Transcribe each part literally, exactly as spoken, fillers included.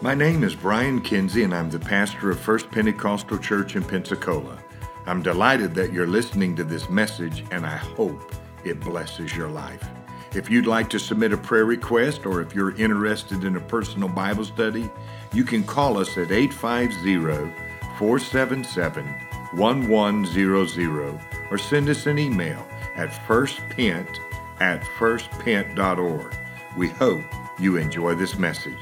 My name is Brian Kinsey, and I'm the pastor of First Pentecostal Church in Pensacola. I'm delighted that you're listening to this message, and I hope it blesses your life. If you'd like to submit a prayer request, or if you're interested in a personal Bible study, you can call us at eight five zero, four seven seven, one one zero zero or send us an email at firstpent at firstpent dot org. We hope you enjoy this message.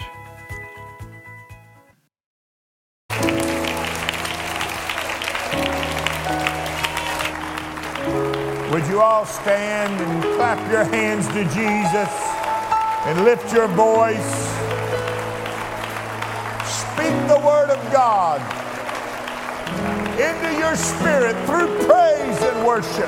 Would you all stand and clap your hands to Jesus and lift your voice? Speak the word of God into your spirit through praise and worship.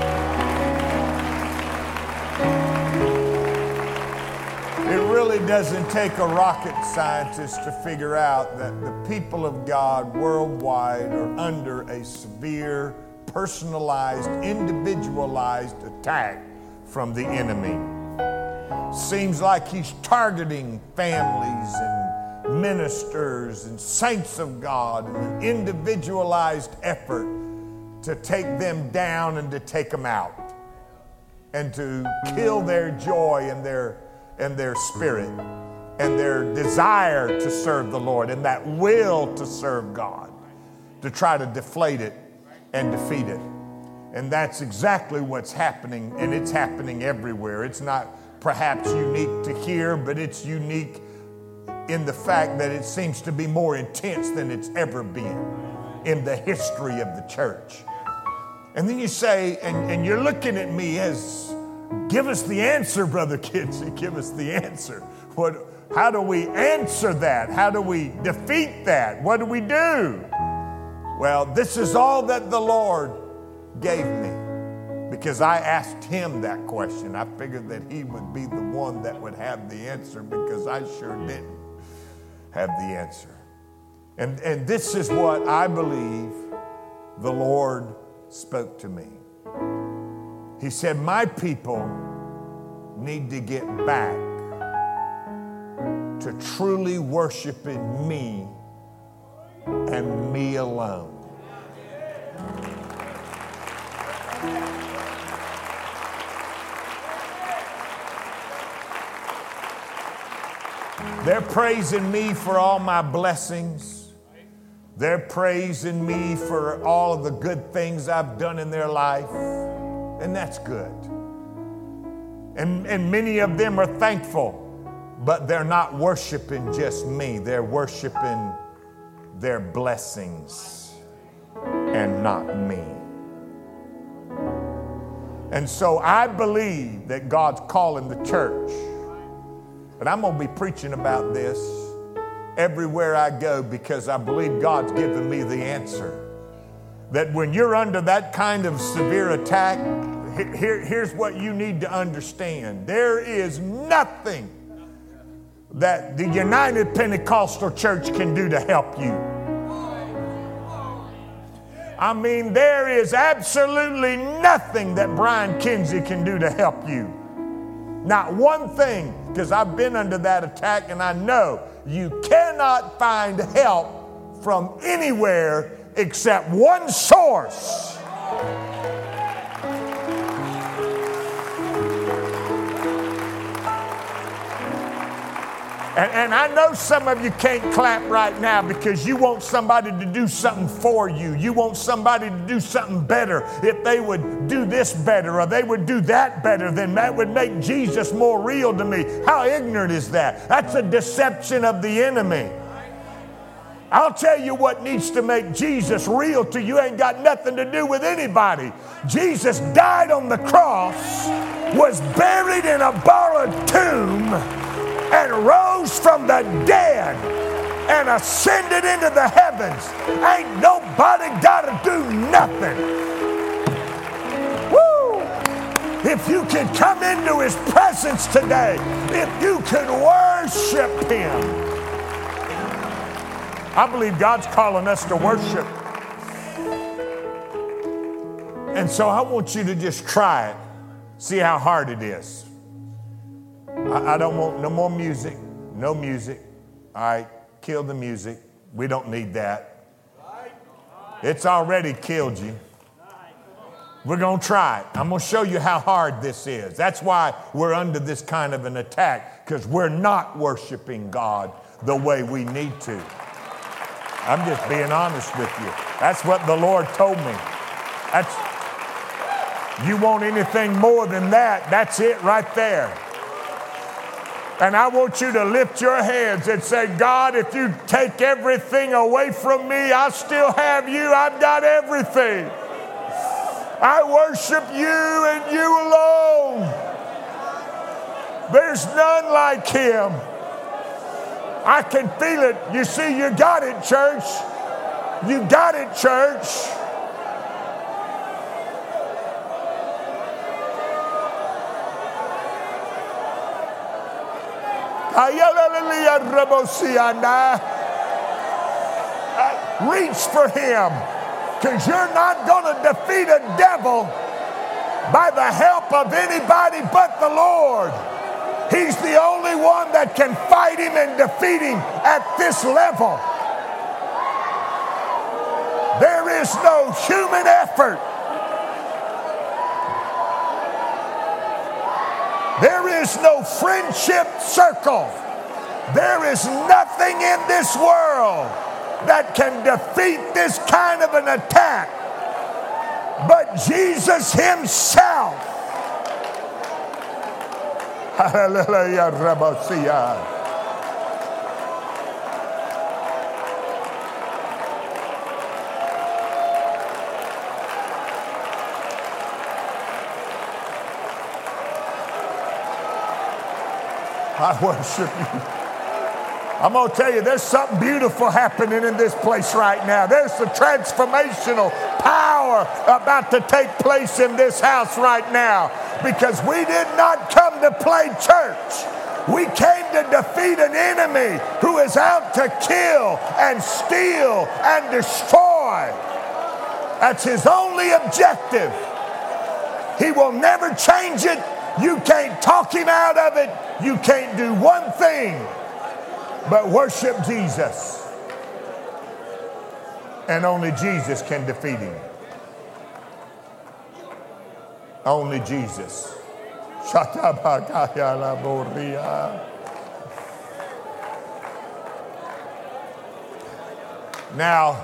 It really doesn't take a rocket scientist to figure out that the people of God worldwide are under a severe, personalized, individualized attack from the enemy. Seems like he's targeting families and ministers and saints of God in an individualized effort to take them down and to take them out and to kill their joy and their and their spirit and their desire to serve the Lord and that will to serve God, to try to deflate it and defeat it. And that's exactly what's happening, and it's happening everywhere. It's not perhaps unique to here, but it's unique in the fact that it seems to be more intense than it's ever been in the history of the church. And then you say, and, and you're looking at me as, give us the answer, Brother Kinsey, give us the answer. What? How do we answer that? How do we defeat that? What do we do? Well, this is all that the Lord gave me because I asked him that question. I figured that he would be the one that would have the answer because I sure didn't have the answer. And, and this is what I believe the Lord spoke to me. He said, my people need to get back to truly worshiping me and me alone. They're praising me for all my blessings. They're praising me for all of the good things I've done in their life. And that's good. And, and many of them are thankful, but they're not worshiping just me. They're worshiping their blessings and not me. And so I believe that God's calling the church. But I'm going to be preaching about this everywhere I go because I believe God's given me the answer. That when you're under that kind of severe attack, here, here's what you need to understand. There is nothing that the United Pentecostal Church can do to help you. I mean, there is absolutely nothing that Brian Kinsey can do to help you. Not one thing, because I've been under that attack and I know you cannot find help from anywhere except one source. And, and I know some of you can't clap right now because you want somebody to do something for you. You want somebody to do something better. If they would do this better or they would do that better, then that would make Jesus more real to me. How ignorant is that? That's a deception of the enemy. I'll tell you what needs to make Jesus real to you. Ain't got nothing to do with anybody. Jesus died on the cross, was buried in a borrowed tomb, and rose from the dead and ascended into the heavens. Ain't nobody got to do nothing. Woo! If you can come into his presence today, if you can worship him. I believe God's calling us to worship. And so I want you to just try it. See how hard it is. I, I don't want no more music. No music. All right. kill the music. We don't need that. It's already killed you. We're going to try it. I'm going to show you how hard this is. That's why we're under this kind of an attack, because we're not worshiping God the way we need to. I'm just being honest with you. That's what the Lord told me. That's, you want anything more than that, that's it right there. And I want you to lift your hands and say, God, if you take everything away from me, I still have you. I've got everything. I worship you and you alone. There's none like him. I can feel it. You see, you got it, church. You got it, church. Reach for him, because you're not going to defeat a devil by the help of anybody but the Lord. He's the only one that can fight him and defeat him at this level. There is no human effort. There is no friendship circle. There is nothing in this world that can defeat this kind of an attack but Jesus himself. Hallelujah. I worship you. I'm going to tell you, there's something beautiful happening in this place right now. There's a transformational power about to take place in this house right now, because we did not come to play church. We came to defeat an enemy who is out to kill and steal and destroy. That's his only objective. He will never change it. You can't talk him out of it. You can't do one thing but worship Jesus. And only Jesus can defeat him. Only Jesus. Now,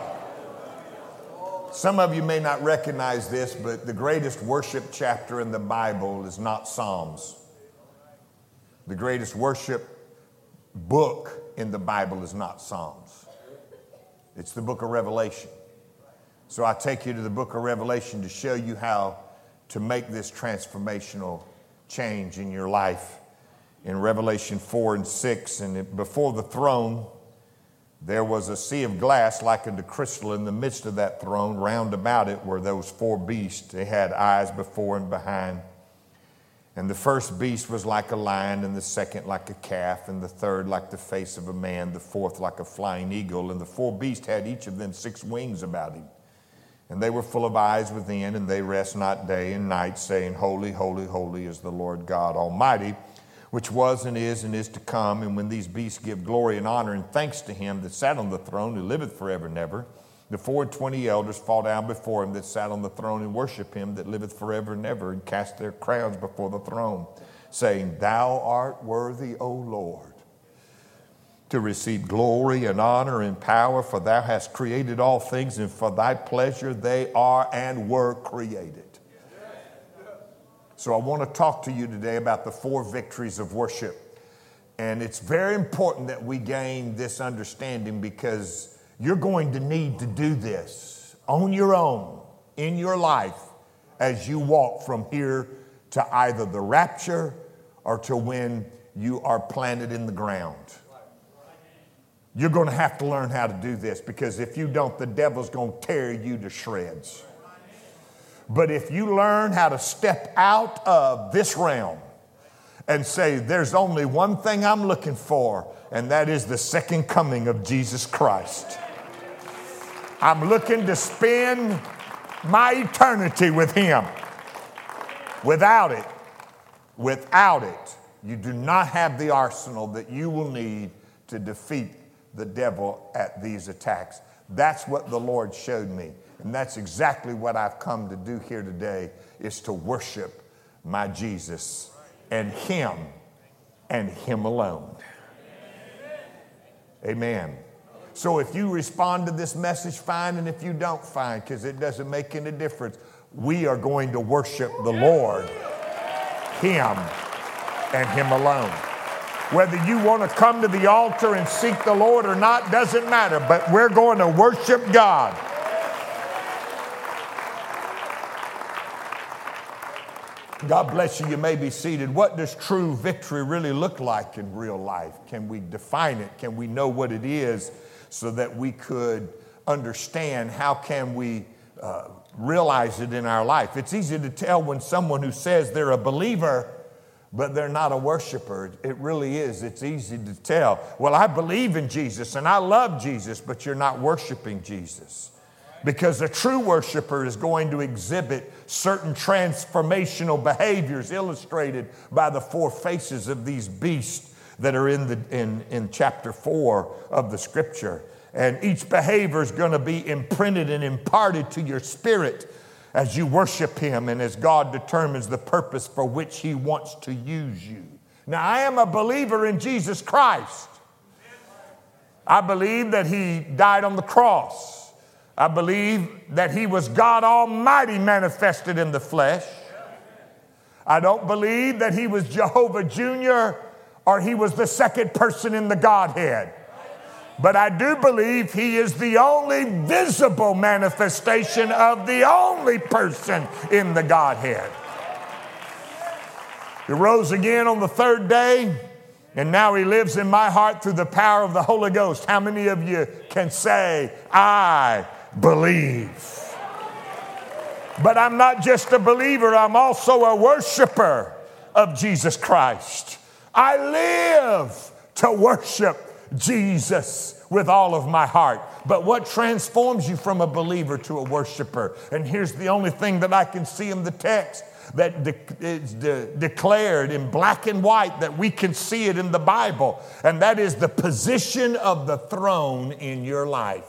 some of you may not recognize this, but the greatest worship chapter in the Bible is not Psalms. The greatest worship book in the Bible is not Psalms. It's the book of Revelation. So I take you to the book of Revelation to show you how to make this transformational change in your life. In Revelation four and six, and it, before the throne, there was a sea of glass like unto crystal. In the midst of that throne, round about it, were those four beasts. They had eyes before and behind. And the first beast was like a lion, and the second like a calf, and the third like the face of a man, the fourth like a flying eagle. And the four beasts had each of them six wings about him. And they were full of eyes within, and they rest not day and night, saying, Holy, holy, holy is the Lord God Almighty, which was and is and is to come. And when these beasts give glory and honor and thanks to him that sat on the throne, who liveth forever and ever, the four and twenty elders fall down before him that sat on the throne and worship him that liveth forever and ever, and cast their crowns before the throne, saying, Thou art worthy, O Lord, to receive glory and honor and power, for thou hast created all things, and for thy pleasure they are and were created. So I want to talk to you today about the four victories of worship. And it's very important that we gain this understanding, because you're going to need to do this on your own in your life as you walk from here to either the rapture or to when you are planted in the ground. You're going to have to learn how to do this, because if you don't, the devil's going to tear you to shreds. But if you learn how to step out of this realm and say, there's only one thing I'm looking for, and that is the second coming of Jesus Christ. I'm looking to spend my eternity with him. Without it, without it, you do not have the arsenal that you will need to defeat the devil at these attacks. That's what the Lord showed me. And that's exactly what I've come to do here today, is to worship my Jesus and him and him alone. Amen. So if you respond to this message, fine, and if you don't, fine, because it doesn't make any difference. We are going to worship the Lord, him and him alone. Whether you want to come to the altar and seek the Lord or not doesn't matter, but we're going to worship God. God bless you. You may be seated. What does true victory really look like in real life? Can we define it? Can we know what it is so that we could understand how can we uh, realize it in our life? It's easy to tell when someone who says they're a believer but they're not a worshiper. It really is. It's easy to tell. Well, I believe in Jesus and I love Jesus, but you're not worshiping Jesus. Because a true worshiper is going to exhibit certain transformational behaviors illustrated by the four faces of these beasts that are in, the, in, in chapter four of the scripture. And each behavior is going to be imprinted and imparted to your spirit as you worship him and as God determines the purpose for which he wants to use you. Now, I am a believer in Jesus Christ. I believe that he died on the cross. I believe that he was God Almighty manifested in the flesh. I don't believe that he was Jehovah Junior or he was the second person in the Godhead. But I do believe he is the only visible manifestation of the only person in the Godhead. He rose again on the third day, and now he lives in my heart through the power of the Holy Ghost. How many of you can say, I believe? But I'm not just a believer, I'm also a worshiper of Jesus Christ. I live to worship Jesus with all of my heart. But what transforms you from a believer to a worshiper? And here's the only thing that I can see in the text that de- is de- declared in black and white, that we can see it in the Bible, and that is the position of the throne in your life.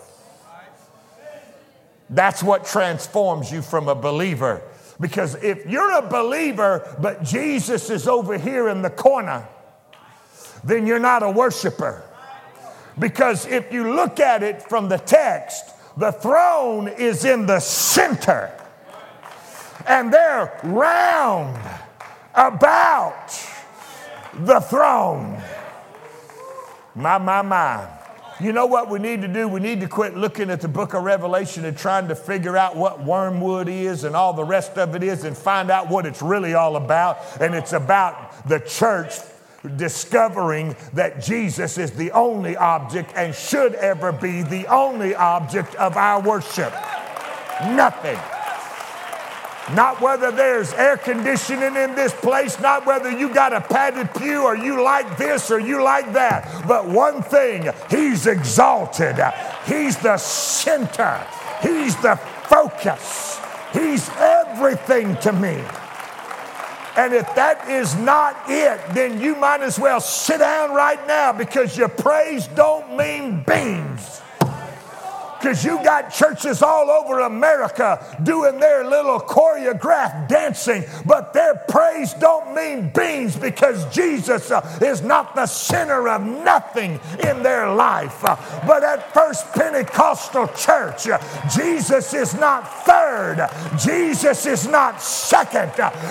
That's what transforms you from a believer. Because if you're a believer, but Jesus is over here in the corner, then you're not a worshiper. Because if you look at it from the text, the throne is in the center. And they're round about the throne. My, my, my. You know what we need to do? We need to quit looking at the book of Revelation and trying to figure out what wormwood is and all the rest of it is and find out what it's really all about. And it's about the church discovering that Jesus is the only object and should ever be the only object of our worship. Nothing. Not whether there's air conditioning in this place, not whether you got a padded pew or you like this or you like that. But one thing, he's exalted. He's the center. He's the focus. He's everything to me. And if that is not it, then you might as well sit down right now, because your praise don't mean beans. Because you got churches all over America doing their little choreographed dancing, but their praise don't mean beans, because Jesus is not the center of nothing in their life. But at First Pentecostal Church, Jesus is not third. Jesus is not second.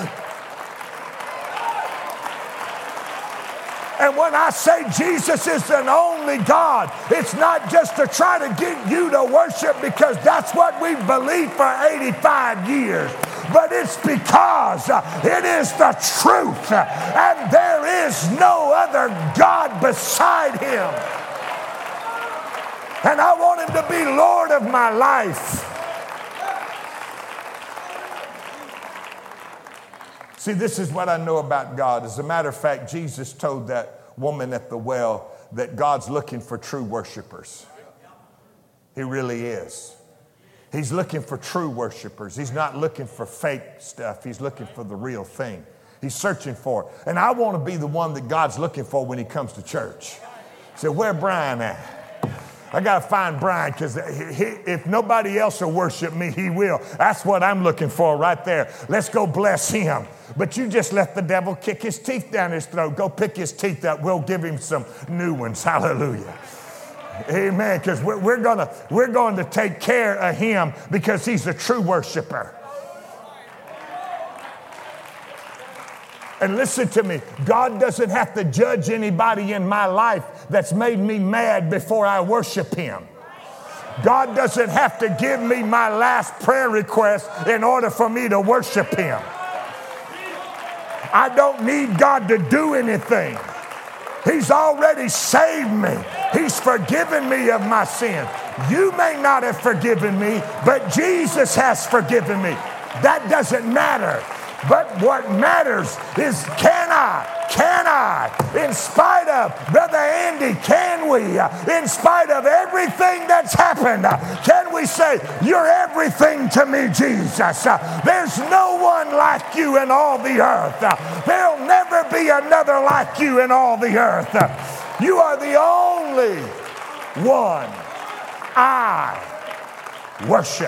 And when I say Jesus is an only God, it's not just to try to get you to worship because that's what we've believed for eighty-five years. But it's because it is the truth, and there is no other God beside him. And I want him to be Lord of my life. See, this is what I know about God. As a matter of fact, Jesus told that woman at the well that God's looking for true worshipers. He really is. He's looking for true worshipers. He's not looking for fake stuff. He's looking for the real thing. He's searching for it. And I want to be the one that God's looking for when he comes to church. So where Brian at? I got to find Brian because if nobody else will worship me, he will. That's what I'm looking for right there. Let's go bless him. But you just let the devil kick his teeth down his throat. Go pick his teeth up. We'll give him some new ones. Hallelujah. Amen. Because we're, we're going we're going to take care of him because he's a true worshiper. And listen to me, God doesn't have to judge anybody in my life that's made me mad before I worship him. God doesn't have to give me my last prayer request in order for me to worship him. I don't need God to do anything. He's already saved me. He's forgiven me of my sin. You may not have forgiven me, but Jesus has forgiven me. That doesn't matter. But what matters is can I, can I, in spite of, Brother Andy, can we, in spite of everything that's happened, can we say, you're everything to me, Jesus. There's no one like you in all the earth. There'll never be another like you in all the earth. You are the only one I worship.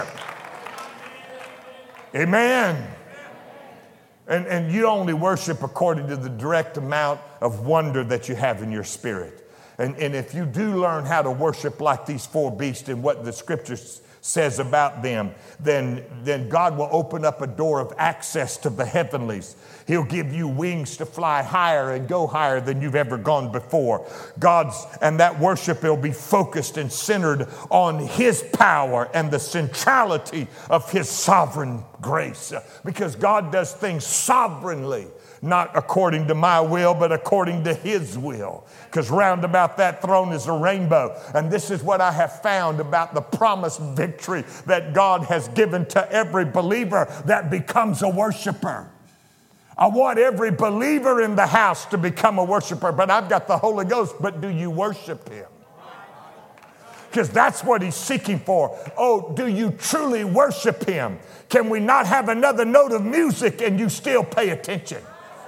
Amen. And, and you only worship according to the direct amount of wonder that you have in your spirit. And, and if you do learn how to worship like these four beasts and what the scripture says about them, then, then God will open up a door of access to the heavenlies. He'll give you wings to fly higher and go higher than you've ever gone before. God's, and that worship will be focused and centered on his power and the centrality of his sovereign grace. Because God does things sovereignly, not according to my will, but according to his will. Because round about that throne is a rainbow. And this is what I have found about the promised victory that God has given to every believer that becomes a worshiper. I want every believer in the house to become a worshiper, but I've got the Holy Ghost. But do you worship him? Because that's what he's seeking for. Oh, do you truly worship him? Can we not have another note of music and you still pay attention?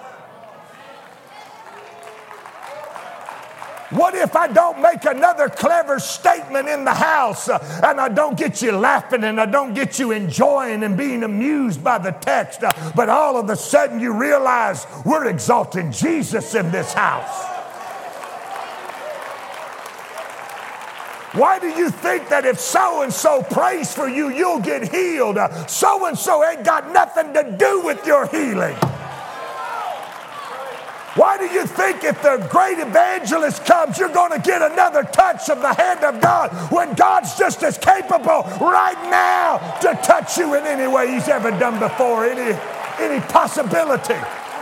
What if I don't make another clever statement in the house uh, and I don't get you laughing and I don't get you enjoying and being amused by the text, uh, but all of a sudden you realize we're exalting Jesus in this house? Why do you think that if so-and-so prays for you, you'll get healed? Uh, so-and-so ain't got nothing to do with your healing. Why do you think if the great evangelist comes, you're going to get another touch of the hand of God when God's just as capable right now to touch you in any way he's ever done before, any, any possibility?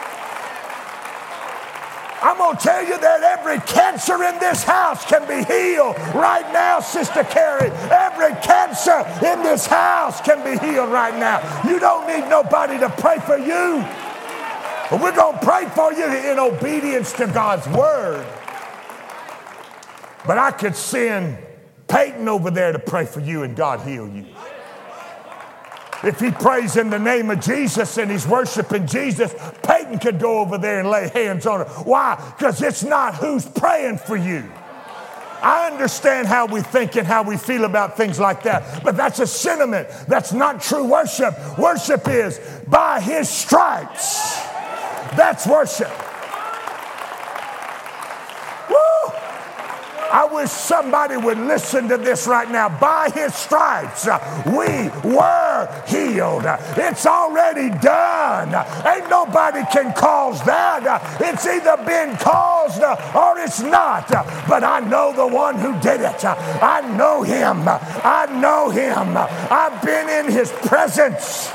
I'm going to tell you that every cancer in this house can be healed right now, Sister Carrie. Every cancer in this house can be healed right now. You don't need nobody to pray for you. But we're going to pray for you in obedience to God's word. But I could send Peyton over there to pray for you and God heal you. If he prays in the name of Jesus and he's worshiping Jesus, Peyton could go over there and lay hands on her. Why? Because it's not who's praying for you. I understand how we think and how we feel about things like that, but that's a sentiment. That's not true worship. Worship is by his stripes. That's worship. Woo! I wish somebody would listen to this right now. By his stripes, we were healed. It's already done. Ain't nobody can cause that. It's either been caused or it's not. But I know the one who did it. I know him. I know him. I've been in his presence.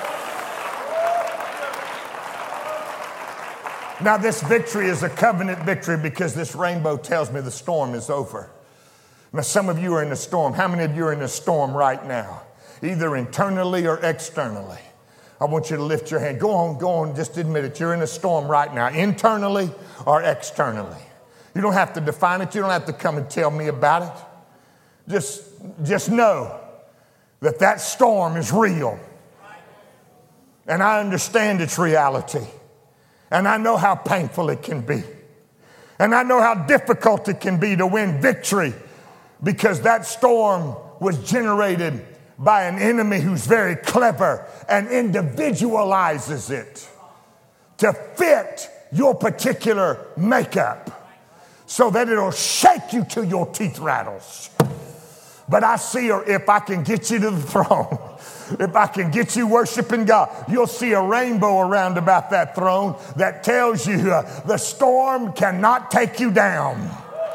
Now, this victory is a covenant victory because this rainbow tells me the storm is over. Now, some of you are in a storm. How many of you are in a storm right now? Either internally or externally. I want you to lift your hand. Go on, go on, just admit it. You're in a storm right now, internally or externally. You don't have to define it. You don't have to come and tell me about it. Just, just know that that storm is real. And I understand its reality. And I know how painful it can be. And I know how difficult it can be to win victory because that storm was generated by an enemy who's very clever and individualizes it to fit your particular makeup so that it'll shake you till your teeth rattles. But I see her, if I can get you to the throne, if I can get you worshiping God, you'll see a rainbow around about that throne that tells you uh, the storm cannot take you down.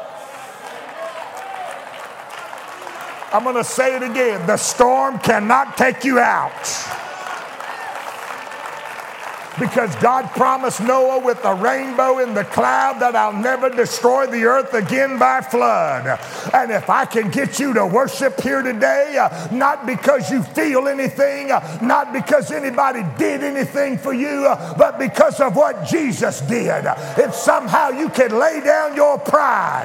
I'm going to say it again. The storm cannot take you out. Because God promised Noah with a rainbow in the cloud that I'll never destroy the earth again by flood. And if I can get you to worship here today, uh, not because you feel anything, uh, not because anybody did anything for you, uh, but because of what Jesus did, if somehow you can lay down your pride.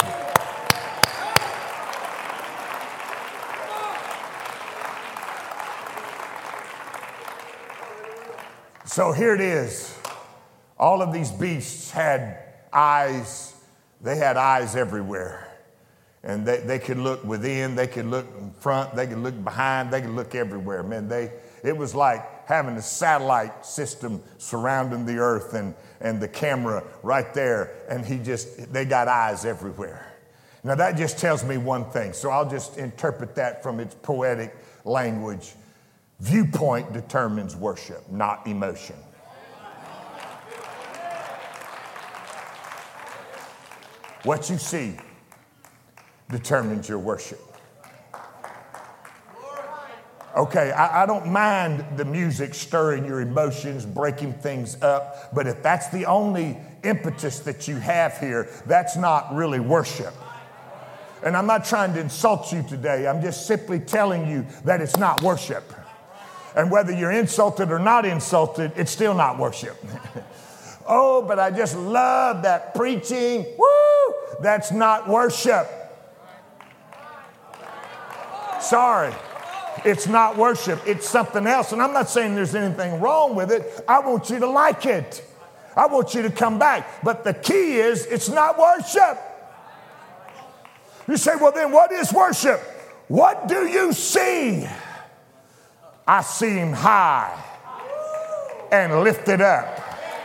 So here it is. All of these beasts had eyes. They had eyes everywhere. And they, they could look within, they could look in front, they could look behind, they could look everywhere. Man, they it was like having a satellite system surrounding the earth and, and the camera right there. And he just, they got eyes everywhere. Now that just tells me one thing. So I'll just interpret that from its poetic language. Viewpoint determines worship, not emotion. What you see determines your worship. Okay, I, I don't mind the music stirring your emotions, breaking things up, but if that's the only impetus that you have here, that's not really worship. And I'm not trying to insult you today. I'm just simply telling you that it's not worship. And whether you're insulted or not insulted, it's still not worship. Oh, but I just love that preaching. Woo! That's not worship. Sorry. It's not worship. It's something else. And I'm not saying there's anything wrong with it. I want you to like it. I want you to come back. But the key is it's not worship. You say, well, then what is worship? What do you see? I see him high and lifted up.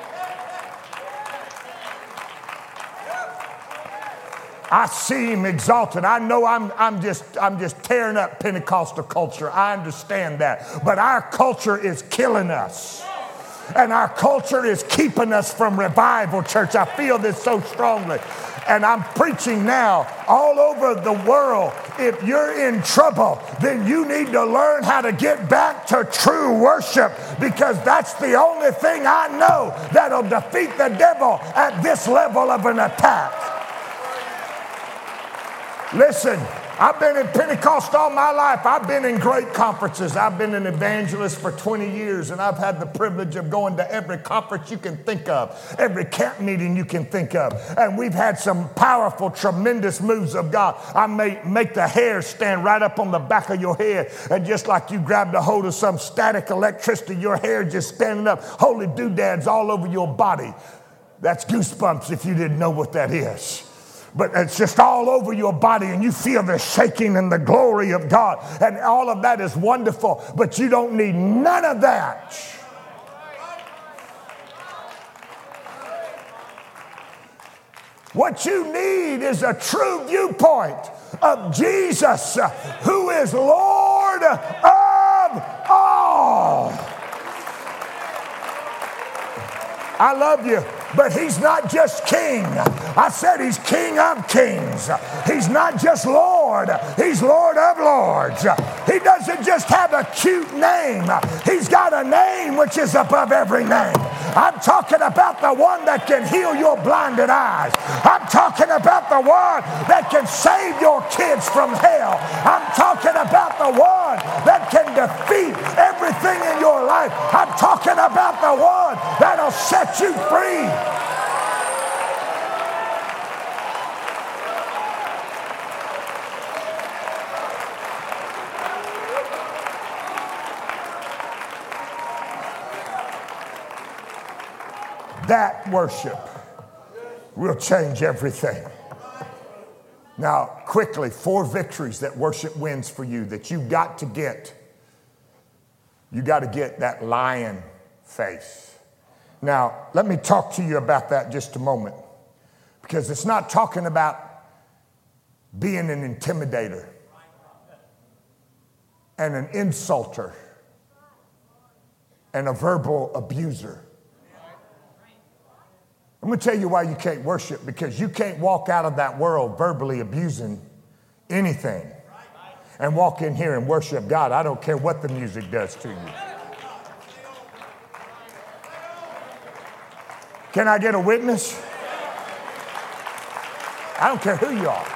I see him exalted. I know I'm, I'm just I'm just tearing up Pentecostal culture. I understand that. But our culture is killing us. And our culture is keeping us from revival, church. I feel this so strongly. And I'm preaching now all over the world. If you're in trouble, then you need to learn how to get back to true worship, because that's the only thing I know that'll defeat the devil at this level of an attack. Listen, I've been in Pentecost all my life. I've been in great conferences. I've been an evangelist for twenty years, and I've had the privilege of going to every conference you can think of, every camp meeting you can think of. And we've had some powerful, tremendous moves of God. I may make the hair stand right up on the back of your head, and just like you grabbed a hold of some static electricity, your hair just standing up, holy doodads all over your body. That's goosebumps if you didn't know what that is. But it's just all over your body, and you feel the shaking and the glory of God. And all of that is wonderful, but you don't need none of that. What you need is a true viewpoint of Jesus, who is Lord of all. I love you, but he's not just king. I said he's king of kings. He's not just Lord. He's Lord of lords. He doesn't just have a cute name. He's got a name which is above every name. I'm talking about the one that can heal your blinded eyes. I'm talking about the one that can save your kids from hell. I'm talking about the one that can defeat everything in your life. I'm talking about the one that'll set you free. That worship will change everything. Now, quickly, four victories that worship wins for you that you've got to get. You got to get that lion face. Now, let me talk to you about that just a moment, because it's not talking about being an intimidator and an insulter and a verbal abuser. I'm going to tell you why you can't worship, because you can't walk out of that world verbally abusing anything and walk in here and worship God. I don't care what the music does to you. Can I get a witness? I don't care who you are.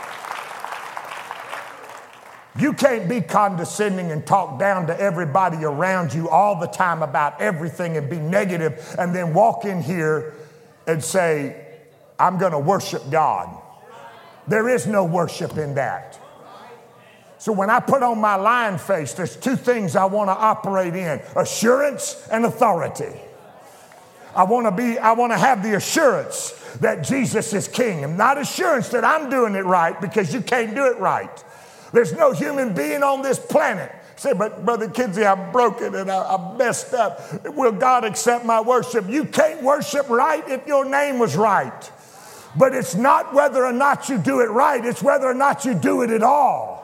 You can't be condescending and talk down to everybody around you all the time about everything and be negative and then walk in here and say, I'm going to worship God. There is no worship in that. So when I put on my lion face, there's two things I want to operate in: assurance and authority. I want to be, I want to have the assurance that Jesus is king, and not assurance that I'm doing it right, because you can't do it right. There's no human being on this planet. Say, but Brother Kinsey, I'm broken and I, I'm messed up. Will God accept my worship? You can't worship right if your name was right. But it's not whether or not you do it right. It's whether or not you do it at all.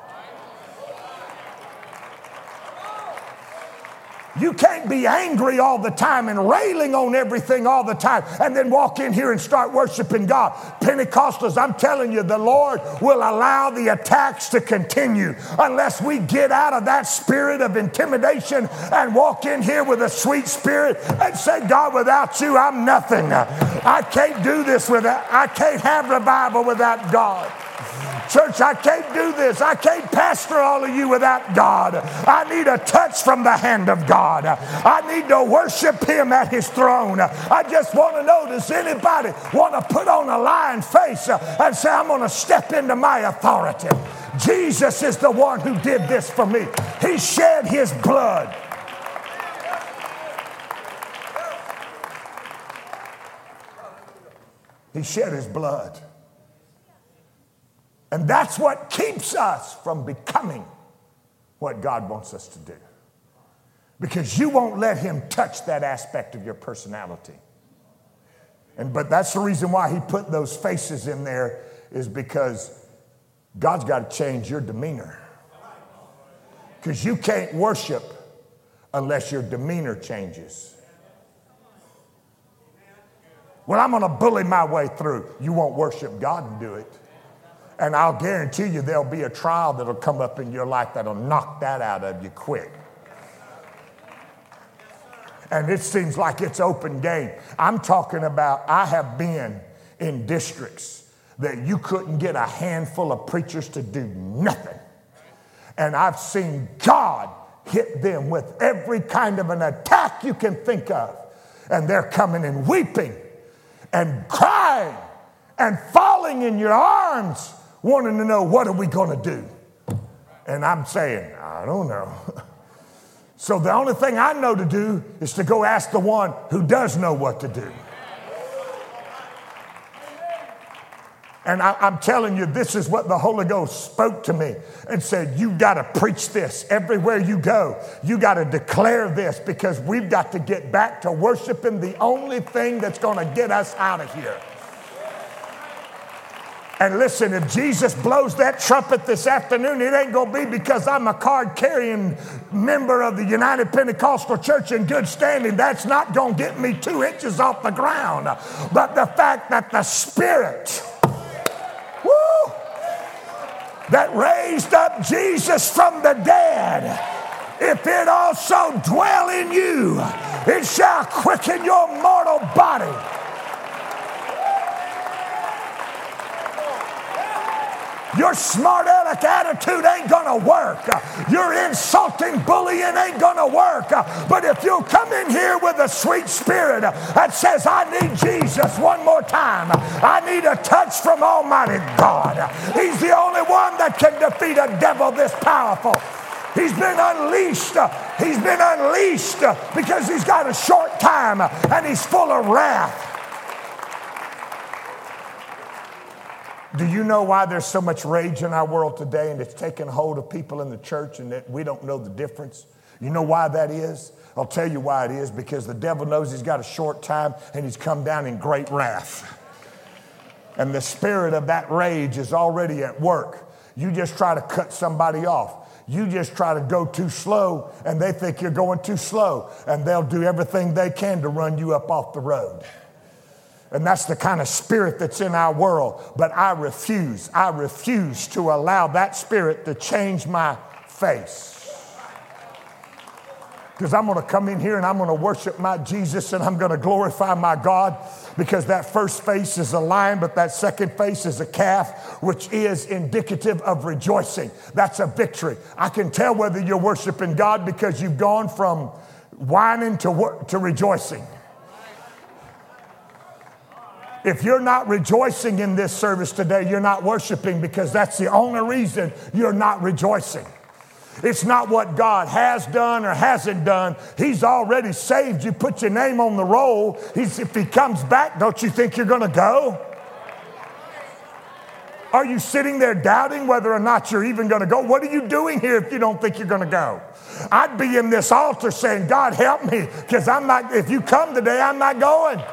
You can't be angry all the time and railing on everything all the time and then walk in here and start worshiping God. Pentecostals, I'm telling you, the Lord will allow the attacks to continue unless we get out of that spirit of intimidation and walk in here with a sweet spirit and say, God, without you, I'm nothing. I can't do this without, I can't have revival without God. Church, I can't do this. I can't pastor all of you without God. I need a touch from the hand of God. I need to worship him at his throne. I just want to know, does anybody want to put on a lion face and say, I'm going to step into my authority? Jesus is the one who did this for me. He shed his blood. He shed his blood. And that's what keeps us from becoming what God wants us to do. Because you won't let him touch that aspect of your personality. And but that's the reason why he put those faces in there, is because God's got to change your demeanor. Because you can't worship unless your demeanor changes. Well, I'm going to bully my way through. You won't worship God and do it. And I'll guarantee you there'll be a trial that'll come up in your life that'll knock that out of you quick. And it seems like it's open game. I'm talking about, I have been in districts that you couldn't get a handful of preachers to do nothing. And I've seen God hit them with every kind of an attack you can think of. And they're coming and weeping and crying and falling in your arms, wanting to know, what are we going to do? And I'm saying, I don't know. So the only thing I know to do is to go ask the one who does know what to do. And I, I'm telling you, this is what the Holy Ghost spoke to me and said, you got to preach this everywhere you go. You got to declare this, because we've got to get back to worshiping the only thing that's going to get us out of here. And listen, if Jesus blows that trumpet this afternoon, it ain't going to be because I'm a card-carrying member of the United Pentecostal Church in good standing. That's not going to get me two inches off the ground. But the fact that the Spirit, woo, that raised up Jesus from the dead, if it also dwell in you, it shall quicken your mortal body. Your smart aleck attitude ain't gonna work. Your insulting bullying ain't gonna work. But if you'll come in here with a sweet spirit that says, I need Jesus one more time. I need a touch from Almighty God. He's the only one that can defeat a devil this powerful. He's been unleashed. He's been unleashed because he's got a short time and he's full of wrath. Do you know why there's so much rage in our world today and it's taken hold of people in the church and that we don't know the difference? You know why that is? I'll tell you why it is. Because the devil knows he's got a short time and he's come down in great wrath. And the spirit of that rage is already at work. You just try to cut somebody off. You just try to go too slow and they think you're going too slow. And they'll do everything they can to run you up off the road. And that's the kind of spirit that's in our world. But I refuse, I refuse to allow that spirit to change my face. Because I'm going to come in here and I'm going to worship my Jesus and I'm going to glorify my God. Because that first face is a lion, but that second face is a calf, which is indicative of rejoicing. That's a victory. I can tell whether you're worshiping God because you've gone from whining to, to rejoicing. If you're not rejoicing in this service today, you're not worshiping, because that's the only reason you're not rejoicing. It's not what God has done or hasn't done. He's already saved you, put your name on the roll. He's, if he comes back, don't you think you're going to go? Are you sitting there doubting whether or not you're even going to go? What are you doing here if you don't think you're going to go? I'd be in this altar saying, God, help me, because I'm not, if you come today, I'm not going.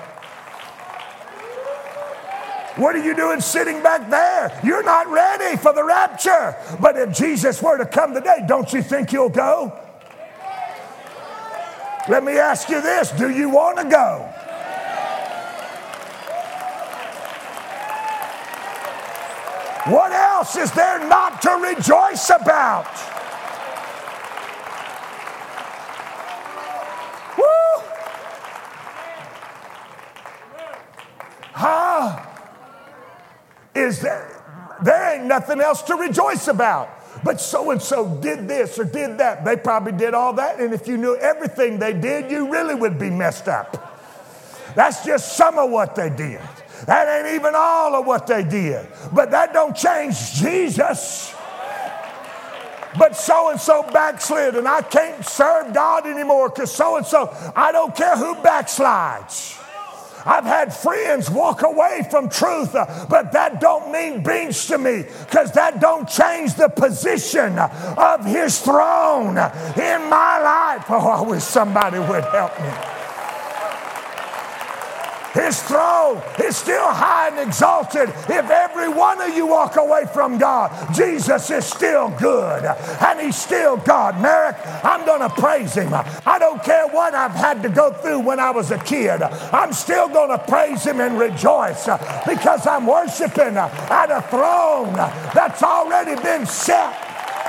What are you doing sitting back there? You're not ready for the rapture. But if Jesus were to come today, don't you think you'll go? Let me ask you this. Do you want to go? What else is there not to rejoice about? Woo! Huh? Is there, there ain't nothing else to rejoice about. But so-and-so did this or did that. They probably did all that. And if you knew everything they did, you really would be messed up. That's just some of what they did. That ain't even all of what they did. But that don't change Jesus. But so-and-so backslid and I can't serve God anymore because so-and-so, I don't care who backslides. I've had friends walk away from truth, uh, but that don't mean beans to me, because that don't change the position of his throne in my life. Oh, I wish somebody would help me. His throne is still high and exalted. If every one of you walk away from God, Jesus is still good and he's still God. Merrick, I'm going to praise him. I don't care what I've had to go through when I was a kid. I'm still going to praise him and rejoice because I'm worshiping at a throne that's already been set.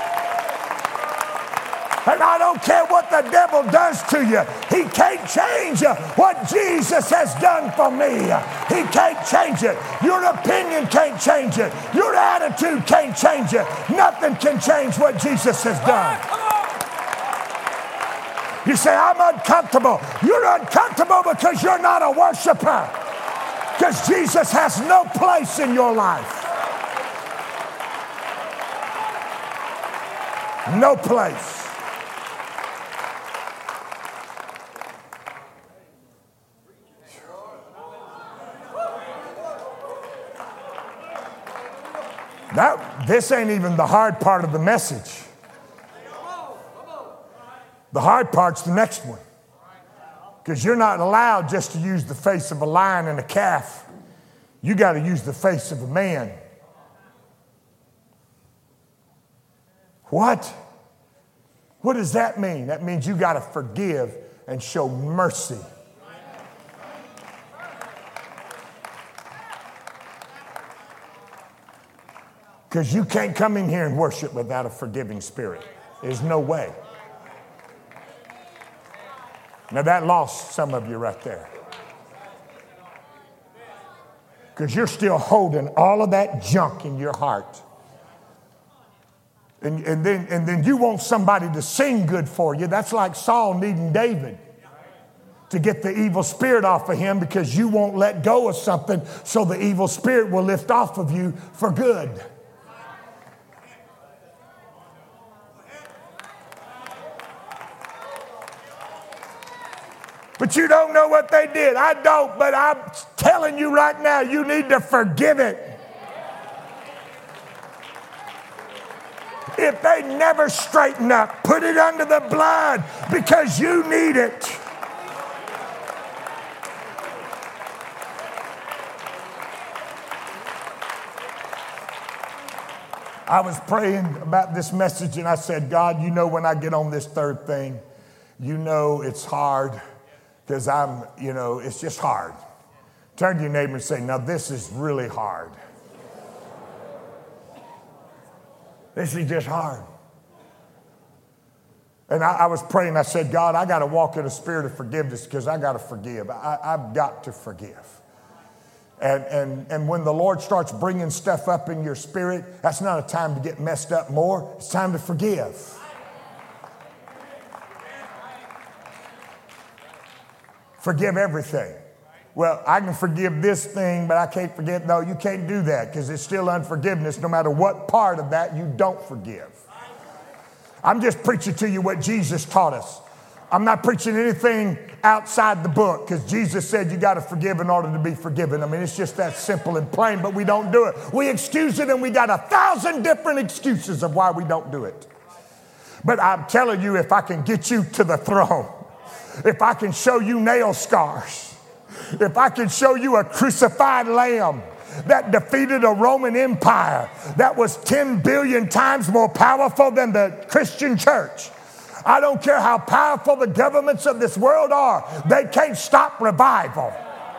And I don't care what the devil does to you. He can't change what Jesus has done for me. He can't change it. Your opinion can't change it. Your attitude can't change it. Nothing can change what Jesus has done. You say, I'm uncomfortable. You're uncomfortable because you're not a worshiper. Because Jesus has no place in your life. No place. That, this ain't even the hard part of the message. The hard part's the next one. Because you're not allowed just to use the face of a lion and a calf. You got to use the face of a man. What? What does that mean? That means you got to forgive and show mercy. Because you can't come in here and worship without a forgiving spirit. There's no way. Now that lost some of you right there. Because you're still holding all of that junk in your heart. And, and, then, and then you want somebody to sing good for you. That's like Saul needing David to get the evil spirit off of him, because you won't let go of something so the evil spirit will lift off of you for good. But you don't know what they did. I don't, but I'm telling you right now, you need to forgive it. if they never straighten up, put it under the blood because you need it. I was praying about this message and I said, God, you know when I get on this third thing, you know it's hard because I'm, you know, it's just hard. Turn to your neighbor and say, now this is really hard. This is just hard. And I, I was praying, I said, God, I got to walk in a spirit of forgiveness because I got to forgive. I, I've got to forgive. And, and, and when the Lord starts bringing stuff up in your spirit, that's not a time to get messed up more. It's time to forgive. Forgive everything. Well, I can forgive this thing, but I can't forgive. No, you can't do that because it's still unforgiveness no matter what part of that you don't forgive. I'm just preaching to you what Jesus taught us. I'm not preaching anything outside the book because Jesus said you got to forgive in order to be forgiven. I mean, it's just that simple and plain, but we don't do it. We excuse it and we got a thousand different excuses of why we don't do it. But I'm telling you, if I can get you to the throne, if I can show you nail scars, if I can show you a crucified lamb that defeated a Roman Empire that was ten billion times more powerful than the Christian church, I don't care how powerful the governments of this world are, they can't stop revival.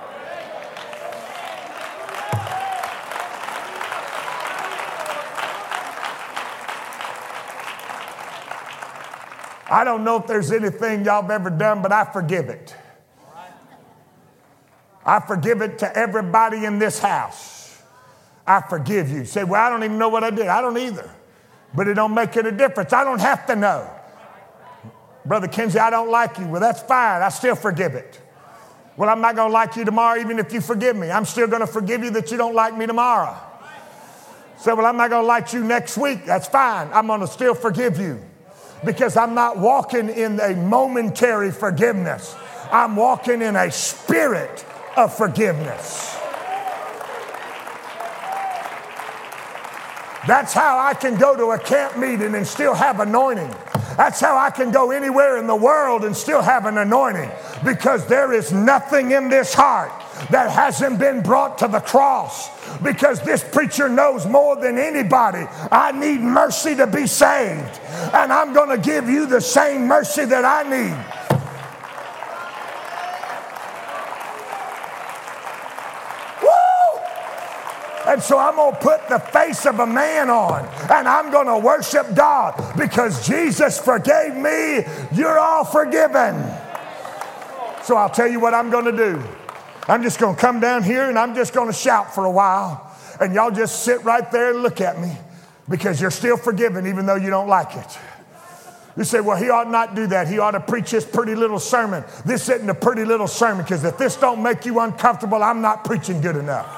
I don't know if there's anything y'all have ever done, but I forgive it. I forgive it to everybody in this house. I forgive you. You say, well, I don't even know what I did. I don't either. But it don't make any difference. I don't have to know. Brother Kinsey, I don't like you. Well, that's fine. I still forgive it. Well, I'm not going to like you tomorrow even if you forgive me. I'm still going to forgive you that you don't like me tomorrow. So, well, I'm not going to like you next week. That's fine. I'm going to still forgive you because I'm not walking in a momentary forgiveness. I'm walking in a spirit of forgiveness. That's how I can go to a camp meeting and still have anointing. That's how I can go anywhere in the world and still have an anointing, because there is nothing in this heart that hasn't been brought to the cross, because this preacher knows more than anybody I need mercy to be saved, and I'm going to give you the same mercy that I need. And so I'm going to put the face of a man on, and I'm going to worship God because Jesus forgave me. You're all forgiven. So I'll tell you what I'm going to do. I'm just going to come down here and I'm just going to shout for a while, and y'all just sit right there and look at me because you're still forgiven even though you don't like it. You say, well, he ought not do that. He ought to preach his pretty little sermon. This isn't a pretty little sermon, because if this don't make you uncomfortable, I'm not preaching good enough.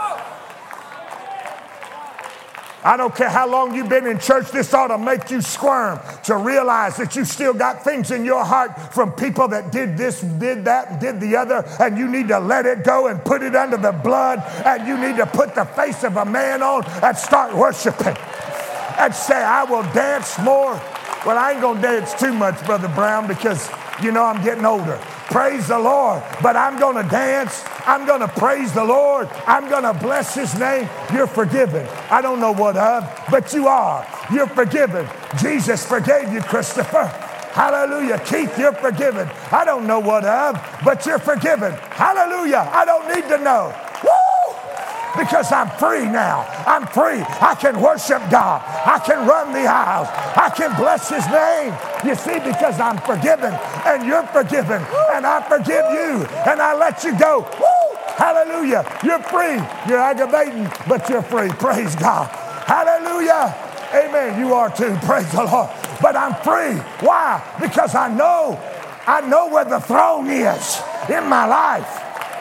I don't care how long you've been in church, this ought to make you squirm to realize that you still got things in your heart from people that did this, did that, and did the other, and you need to let it go and put it under the blood, and you need to put the face of a man on and start worshiping and say, I will dance more. Well, I ain't going to dance too much, Brother Brown, because, you know, I'm getting older. Praise the Lord. But I'm going to dance. I'm going to praise the Lord. I'm going to bless his name. You're forgiven. I don't know what of, but you are. You're forgiven. Jesus forgave you, Christopher. Hallelujah. Keith, you're forgiven. I don't know what of, but you're forgiven. Hallelujah. I don't need to know. Woo! Because I'm free now. I'm free. I can worship God. I can run the aisles. I can bless his name. You see, because I'm forgiven and you're forgiven and I forgive you and I let you go. Woo! Hallelujah. You're free. You're aggravating, but you're free. Praise God. Hallelujah. Amen. You are too. Praise the Lord. But I'm free. Why? Because I know, I know where the throne is in my life.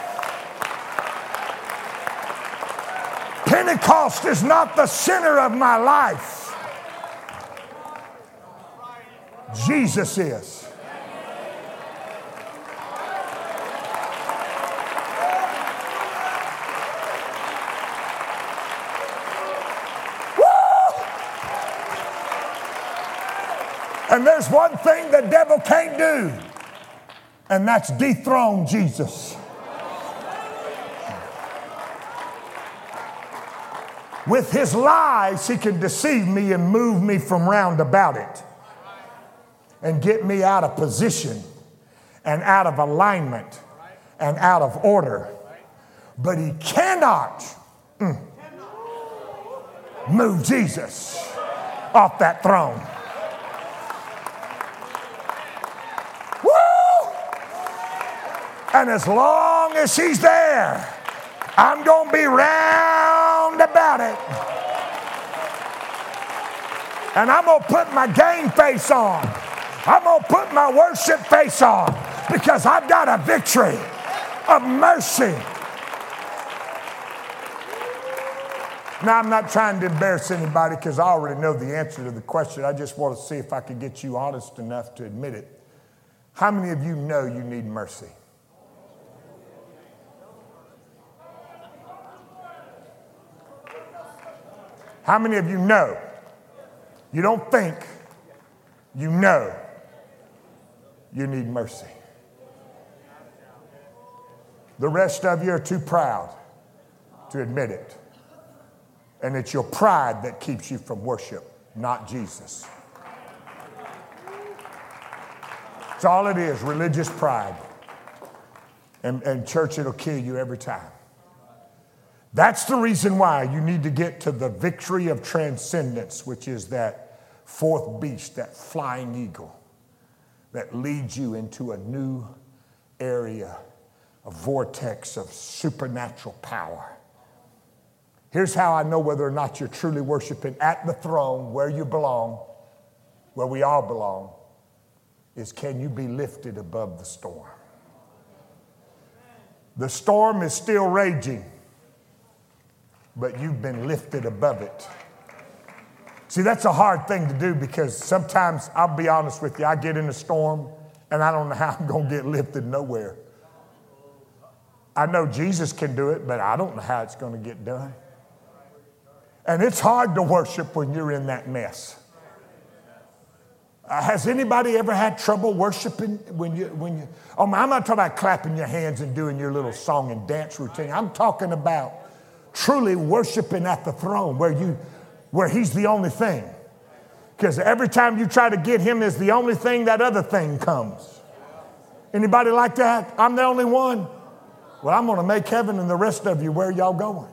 Pentecost is not the center of my life. Jesus is. Woo! And there's one thing the devil can't do, and that's dethrone Jesus. With his lies, he can deceive me and move me from round about it and get me out of position and out of alignment and out of order. But he cannot mm, move Jesus off that throne. Woo! And as long as he's there, I'm going to be round about it. And I'm going to put my game face on. I'm going to put my worship face on because I've got a victory of mercy. Now, I'm not trying to embarrass anybody because I already know the answer to the question. I just want to see if I can get you honest enough to admit it. How many of you know you need mercy? How many of you know? You don't think, you know you need mercy. The rest of you are too proud to admit it. And it's your pride that keeps you from worship, not Jesus. That's all it is, religious pride. And, and church, it'll kill you every time. That's the reason why you need to get to the victory of transcendence, which is that fourth beast, that flying eagle that leads you into a new area, a vortex of supernatural power. Here's how I know whether or not you're truly worshiping at the throne where you belong, where we all belong, is can you be lifted above the storm? The storm is still raging, but you've been lifted above it. See, that's a hard thing to do because sometimes, I'll be honest with you, I get in a storm and I don't know how I'm going to get lifted nowhere. I know Jesus can do it, but I don't know how it's going to get done. And it's hard to worship when you're in that mess. Uh, has anybody ever had trouble worshiping when you, when you, oh, I'm not talking about clapping your hands and doing your little song and dance routine. I'm talking about truly worshiping at the throne where you, where he's the only thing. Because every time you try to get him as the only thing, that other thing comes. Anybody like that? I'm the only one. Well, I'm going to make heaven and the rest of you where y'all going.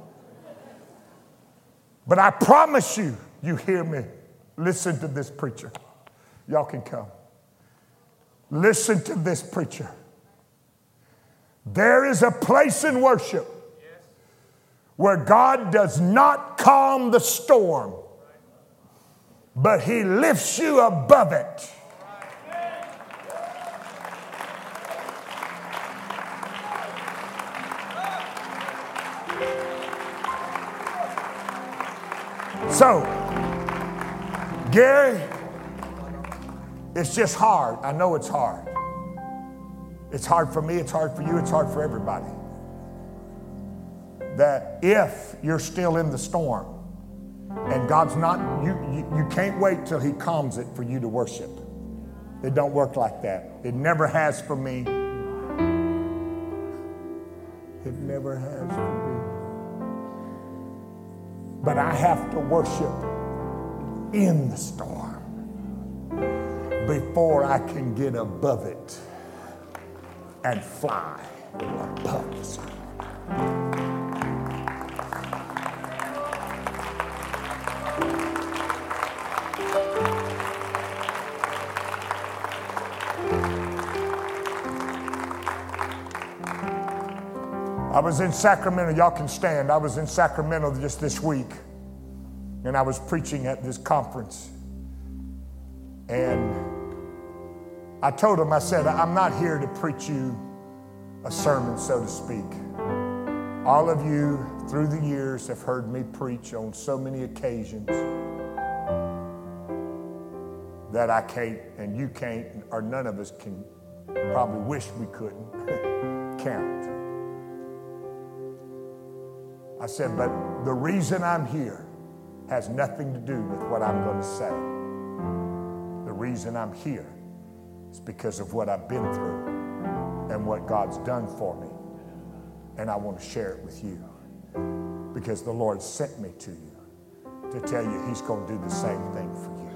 But I promise you, you hear me. Listen to this preacher. Y'all can come. Listen to this preacher. There is a place in worship where God does not calm the storm, but he lifts you above it. So, Gary, it's just hard. I know it's hard. It's hard for me, it's hard for you, it's hard for everybody. That if you're still in the storm and God's not, you, you, you can't wait till he calms it for you to worship. It don't work like that. It never has for me. It never has for me. But I have to worship in the storm before I can get above it and fly above the storm. I was in Sacramento. Y'all can stand. I was in Sacramento just this week, and I was preaching at this conference. And I told them, I said, I'm not here to preach you a sermon, so to speak. All of you through the years have heard me preach on so many occasions that I can't, and you can't, or none of us can, probably wish we couldn't, count. I said, but the reason I'm here has nothing to do with what I'm going to say. The reason I'm here is because of what I've been through and what God's done for me. And I want to share it with you because the Lord sent me to you to tell you He's going to do the same thing for you.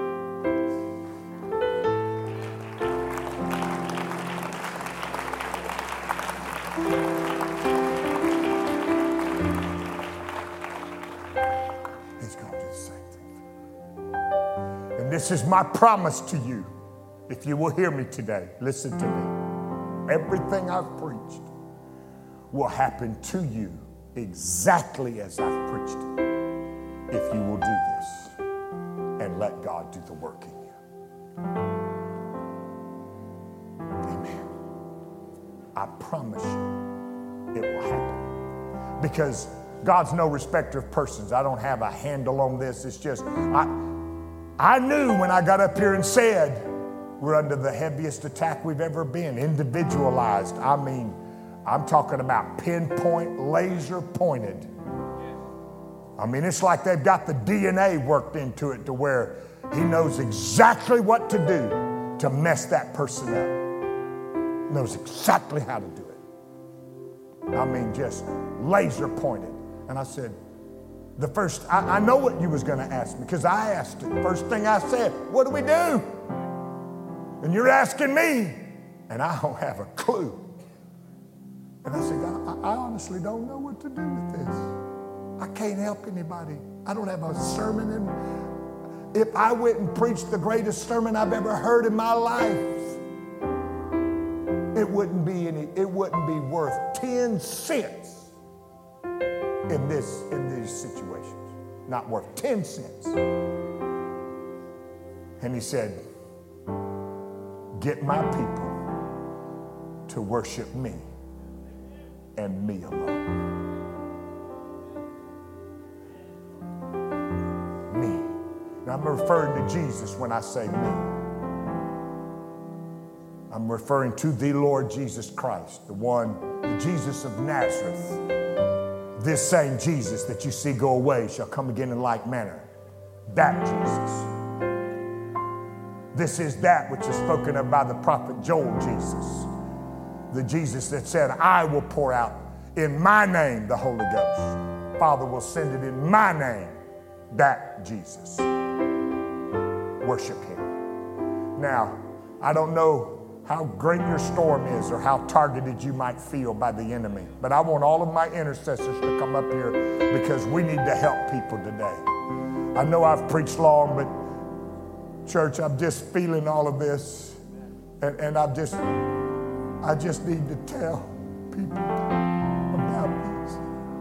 He's going to do the same thing for you. And this is my promise to you. If you will hear me today, listen to me. Everything I've preached will happen to you exactly as I've preached it, if you will do this and let God do the work in you. Amen. I promise you it will happen. Because God's no respecter of persons. I don't have a handle on this. It's just, I, I knew when I got up here and said, we're under the heaviest attack we've ever been, individualized. I mean, I'm talking about pinpoint, laser pointed. I mean, it's like they've got the D N A worked into it to where he knows exactly what to do to mess that person up. Knows exactly how to do it. I mean, just laser pointed. And I said, the first, I, I know what you was going to ask me because I asked it. First thing I said, what do we do? And you're asking me, and I don't have a clue. And I said, God, I honestly don't know what to do with this. I can't help anybody. I don't have a sermon. In, if I went and preached the greatest sermon I've ever heard in my life, it wouldn't be any. It wouldn't be worth ten cents in this in these situations. Not worth ten cents. And he said, get my people to worship me and me alone. Me. Now I'm referring to Jesus when I say me. I'm referring to the Lord Jesus Christ, the one, the Jesus of Nazareth. This same Jesus that you see go away shall come again in like manner. That Jesus. This is that which is spoken of by the prophet Joel, Jesus. The Jesus that said, I will pour out in my name the Holy Ghost. Father will send it in my name. That Jesus. Worship him. Now, I don't know how great your storm is or how targeted you might feel by the enemy, but I want all of my intercessors to come up here because we need to help people today. I know I've preached long, but church, I'm just feeling all of this, and, and I've just, I just need to tell people about this.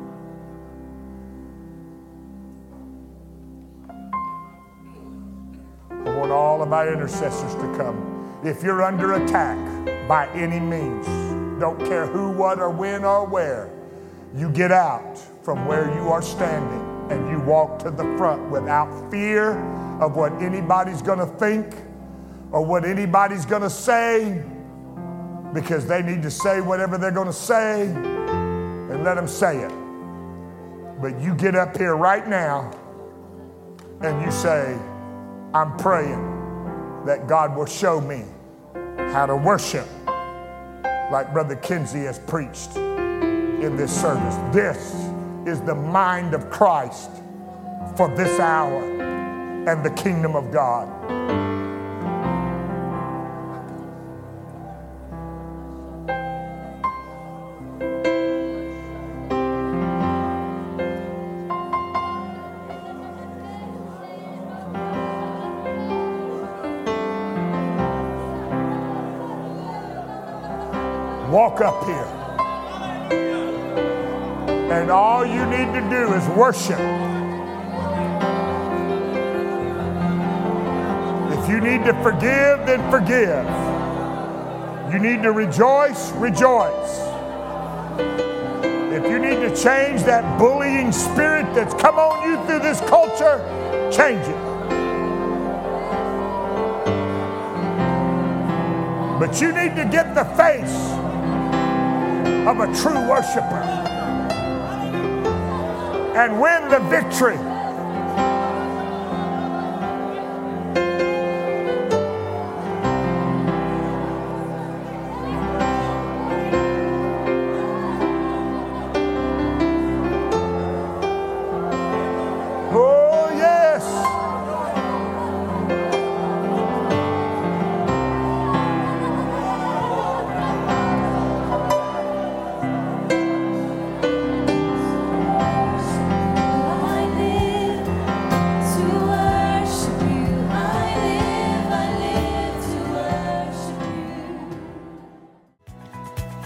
I want all of our intercessors to come. If you're under attack by any means, don't care who, what, or when, or where, you get out from where you are standing and you walk to the front without fear of what anybody's going to think or what anybody's going to say, because they need to say whatever they're going to say, and let them say it. But you get up here right now and you say, I'm praying that God will show me how to worship like Brother Kinsey has preached in this service. This is the mind of Christ for this hour and the kingdom of God. Walk up here. And all you need to do is worship. If you need to forgive, then forgive. You need to rejoice, rejoice. If you need to change that bullying spirit that's come on you through this culture, change it. But you need to get the face of a true worshiper and win the victory.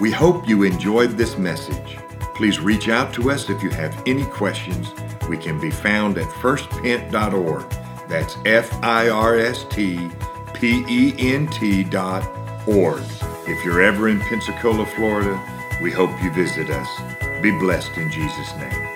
We hope you enjoyed this message. Please reach out to us if you have any questions. We can be found at first pent dot org. That's F I R S T P E N T dot org. If you're ever in Pensacola, Florida, we hope you visit us. Be blessed in Jesus' name.